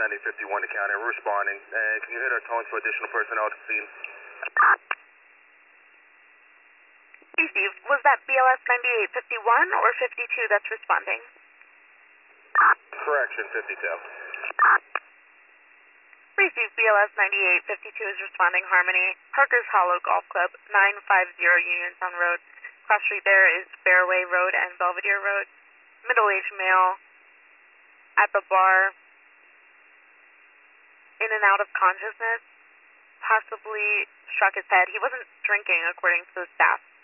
9851 to county. We're responding. And can you hit our tones for additional personnel to scene? Hey, Steve, was that BLS 9851 or 52 that's responding? Correction, 52. Receive BLS 9852 is responding Harmony. Parker's Hollow Golf Club, 950 Uniontown Road. Cross street there is Fairway Road and Belvedere Road. Middle-aged male at the bar, in and out of consciousness, possibly struck his head. He wasn't drinking, according to the staff.